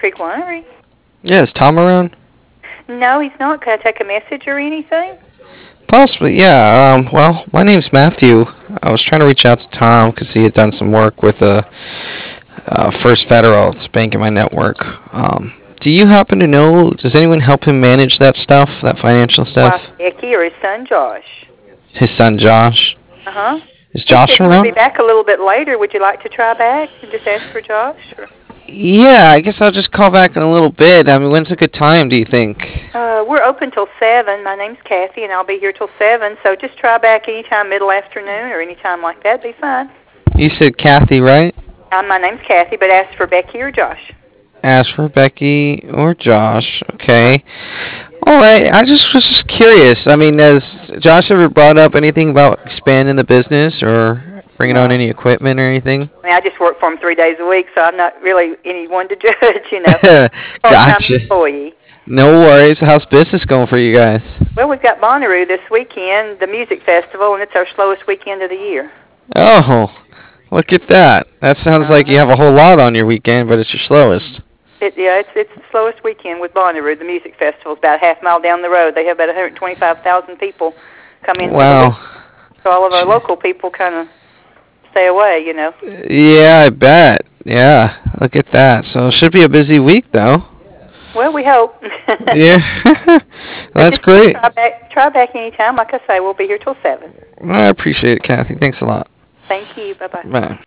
Creek Winery. Yeah, is Tom around? No, he's not. Could I take a message or anything? Possibly, yeah. Well, my name's Matthew. I was trying to reach out to Tom because he had done some work with First Federal. It's a bank in my network. Do you happen to know, does anyone help him manage that stuff, that financial stuff? Wife Becky or his son Josh? His son Josh? Uh-huh. Is Josh He said he would be around? back a little bit later. Would you like to try back and just ask for Josh? Or? Yeah, I guess I'll just call back in a little bit. I mean, when's a good time, do you think? We're open till 7. My name's Kathy, and I'll be here till 7. So just try back anytime middle afternoon or anytime like that. Be fine. You said Kathy, right? My name's Kathy, but ask for Becky or Josh. Ask for Becky or Josh. Okay. All right. I was just curious. I mean, has Josh ever brought up anything about expanding the business or bringing on any equipment or anything? I mean, I just work for him 3 days a week, so I'm not really anyone to judge, you know. Gotcha. Full-time employee. No worries. How's business going for you guys? Well, we've got Bonnaroo this weekend, the music festival, and it's our slowest weekend of the year. Oh, look at that. That sounds like you have a whole lot on your weekend, but it's your slowest. It's the slowest weekend with Bonnaroo. The music festival is about a half mile down the road. They have about 125,000 people come in. Wow. So all of our local people kind of stay away, you know. Yeah, I bet. Yeah, look at that. So it should be a busy week, though. Well, we hope. Yeah, that's great. Try back anytime. Like I say, we'll be here till 7. I appreciate it, Kathy. Thanks a lot. Thank you. Bye-bye. Bye.